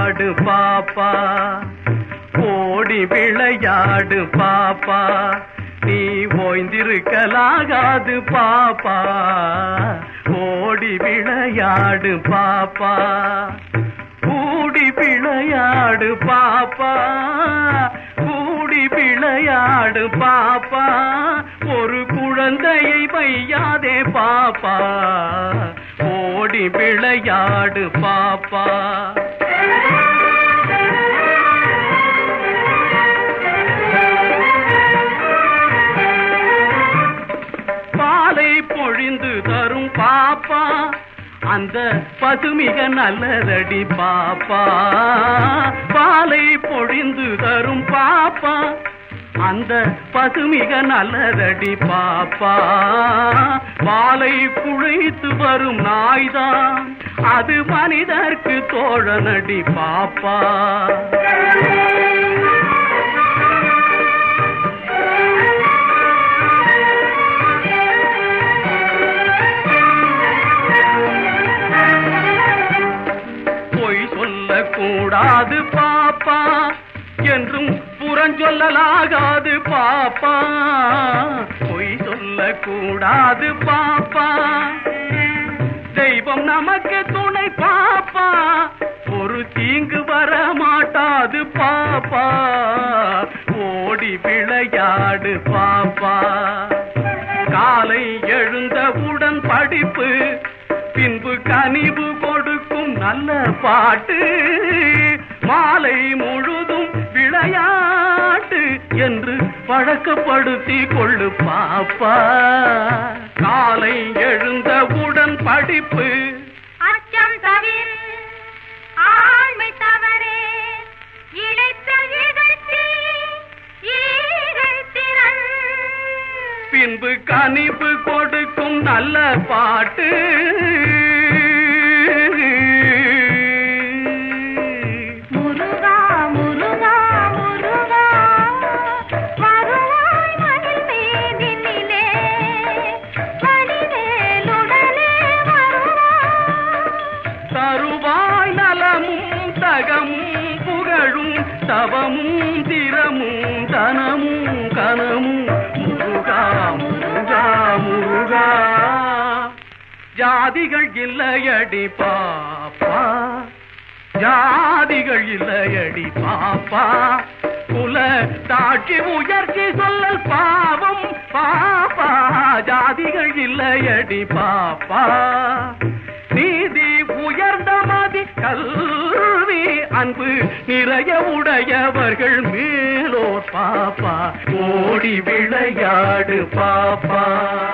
விளையாடு பாப்பா, ஓடி விளையாடு பாப்பா, நீ ஓய்ந்திருக்கலாகாது பாப்பா, ஓடி விளையாடு பாப்பா, கூடி விளையாடு பாப்பா, கூடி விளையாடு பாப்பா, ஒரு குழந்தையை வையாதே பாப்பா, ஓடி விளையாடு பாப்பா. பாலை பொழிந்து தரும் பாப்பா, அந்த பசுமிக நல்லதடி பாப்பா, பாலை பொழிந்து தரும் பாப்பா, அந்த பசுமிக நல்லதடி பாப்பா, பாலை குழைத்து வரும் நாய்தான் அது மனிதர்க்கு தோழனடி பாப்பா. கூடாது பாப்பா என்றும் புறஞ்சொல்லலாகாது பாப்பா, பொய் சொல்ல கூடாது பாப்பா, தெய்வம் நமக்கு துணை பாப்பா, ஒரு தீங்கு வர மாட்டாது பாப்பா, ஓடி விளையாடு பாப்பா. காலை எழுந்தவுடன் படிப்பு, பின்பு கனிவு கொடுக்கும் நல்ல பாட்டு, மாலை முழுதும் விளையாட்டு என்று பழக்கப்படுத்தி கொள்ளு பாப்பா. காலை எழுந்தவுடன் படிப்பு, அச்சம் தவிர ஆண்மை தவறே, இழைத்தல் இகழ்த்திறன், பின்பு கனிவு கொடுக்கும் நல்ல பாட்டு, முருகா முருகா முருகா வருவாய் மயில் மீதினிலே, வடிவேலுடனே வருவாய், தருவாய் நலமும் தகமும் புகழும் தவமும் திறமும் தனமும் கனமும், முருகா முருகா முருகா. ஜாதிகள் இல்லையடி பாப்பா, ஜாதிகள் இல்லையடி பாப்பா, குல தாட்சி உயர்ச்சி சொல்லல் பாவம் பாப்பா, ஜாதிகள் இல்லையடி பாப்பா, நீதி உயர்ந்த மதி கல்வி அன்பு நிறைய உடையவர்கள் மேலோர் பாப்பா, ஓடி விளையாடு பாப்பா.